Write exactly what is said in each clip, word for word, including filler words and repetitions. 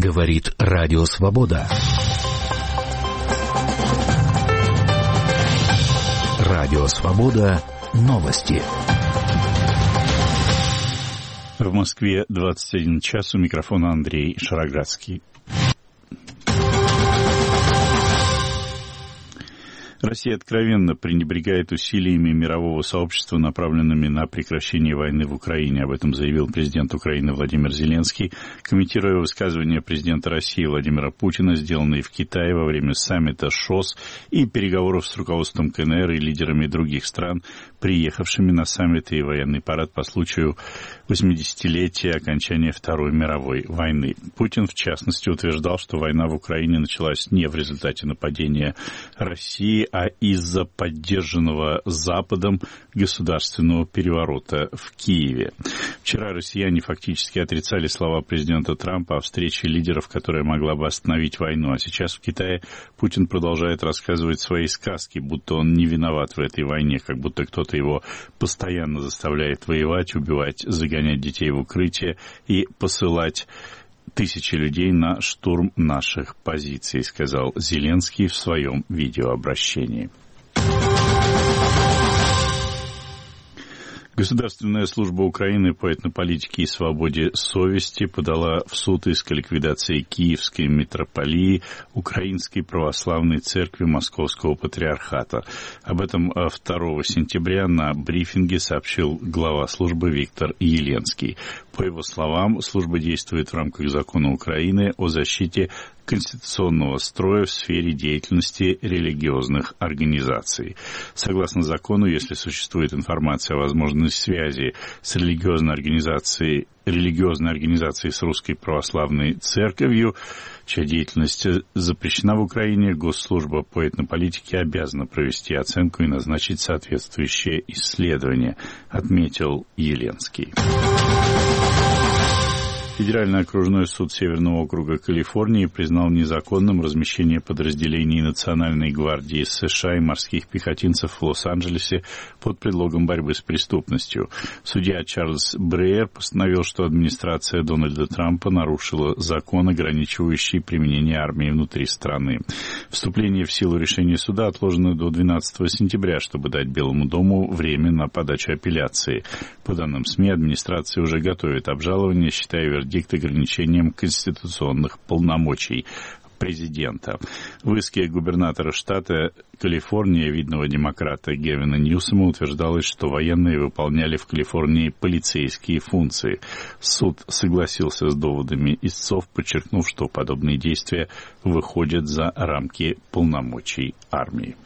Говорит Радио Свобода. Радио Свобода. Новости. В Москве двадцать один час. У микрофона Андрей Шароградский. Россия откровенно пренебрегает усилиями мирового сообщества, направленными на прекращение войны в Украине. Об этом заявил президент Украины Владимир Зеленский, комментируя высказывания президента России Владимира Путина, сделанные в Китае во время саммита ШОС и переговоров с руководством КНР и лидерами других стран, приехавшими на саммит и военный парад по случаю восьмидесятилетия окончания Второй мировой войны. Путин, в частности, утверждал, что война в Украине началась не в результате нападения России, а из-за поддержанного Западом государственного переворота в Киеве. Вчера россияне фактически отрицали слова президента Трампа о встрече лидеров, которая могла бы остановить войну. А сейчас в Китае Путин продолжает рассказывать свои сказки, будто он не виноват в этой войне, как будто кто-то его постоянно заставляет воевать, убивать, загонять детей в укрытие и посылать тысячи людей на штурм наших позиций, сказал Зеленский в своем видеообращении. Государственная служба Украины по этнополитике и свободе совести подала в суд иск о ликвидации Киевской митрополии Украинской православной церкви Московского патриархата. Об этом второго сентября на брифинге сообщил глава службы Виктор Еленский. По его словам, служба действует в рамках закона Украины о защите конституционного строя в сфере деятельности религиозных организаций. Согласно закону, если существует информация о возможной связи с религиозной организацией, религиозной организацией с Русской Православной Церковью, чья деятельность запрещена в Украине, Госслужба по этнополитике обязана провести оценку и назначить соответствующее исследование, отметил Еленский. Федеральный окружной суд Северного округа Калифорнии признал незаконным размещение подразделений Национальной гвардии США и морских пехотинцев в Лос-Анджелесе под предлогом борьбы с преступностью. Судья Чарльз Брейер постановил, что администрация Дональда Трампа нарушила закон, ограничивающий применение армии внутри страны. Вступление в силу решения суда отложено до двенадцатого сентября, чтобы дать Белому дому время на подачу апелляции. По данным СМИ, администрация уже готовит обжалование, считая вердикт ограничением конституционных полномочий президента. В иске губернатора штата Калифорния, видного демократа Гевина Ньюсома, утверждалось, что военные выполняли в Калифорнии полицейские функции. Суд согласился с доводами истцов, подчеркнув, что подобные действия выходят за рамки полномочий армии.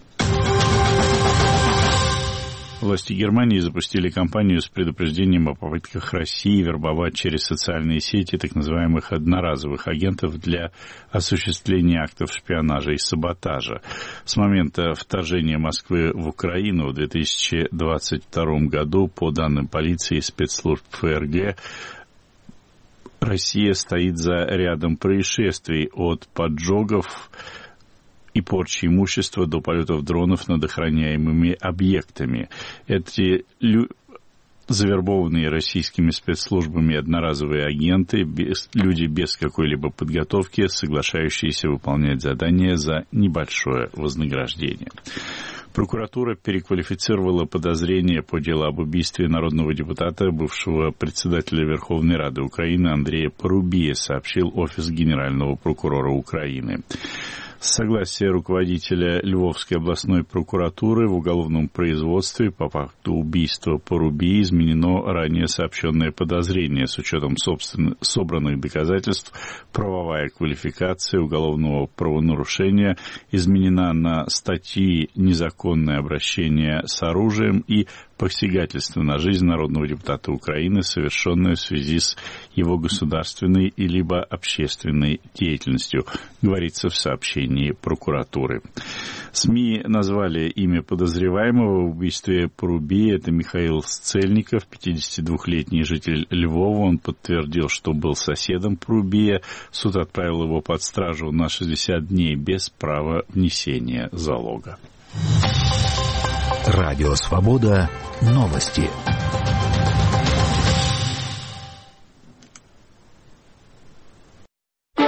Власти Германии запустили кампанию с предупреждением о попытках России вербовать через социальные сети так называемых одноразовых агентов для осуществления актов шпионажа и саботажа. С момента вторжения Москвы в Украину в две тысячи двадцать втором году, по данным полиции и спецслужб ФРГ, Россия стоит за рядом происшествий от поджогов и порчи имущества до полетов дронов над охраняемыми объектами. Эти лю... завербованные российскими спецслужбами одноразовые агенты, без... люди без какой-либо подготовки, соглашающиеся выполнять задания за небольшое вознаграждение. Прокуратура переквалифицировала подозрение по делу об убийстве народного депутата, бывшего председателя Верховной Рады Украины Андрея Порубия, сообщил офис генерального прокурора Украины. С согласия руководителя Львовской областной прокуратуры в уголовном производстве по факту убийства Порубии изменено ранее сообщенное подозрение. С учетом собственно собранных доказательств, правовая квалификация уголовного правонарушения изменена на статьи «Незаконное обращение с оружием» и посягательство на жизнь народного депутата Украины, совершенное в связи с его государственной и либо общественной деятельностью, говорится в сообщении прокуратуры. СМИ назвали имя подозреваемого в убийстве Порубии. Это Михаил Сцельников, пятидесятидвухлетний житель Львова. Он подтвердил, что был соседом Порубия. Суд отправил его под стражу на шестьдесят дней без права внесения залога. Радио Свобода. Новости.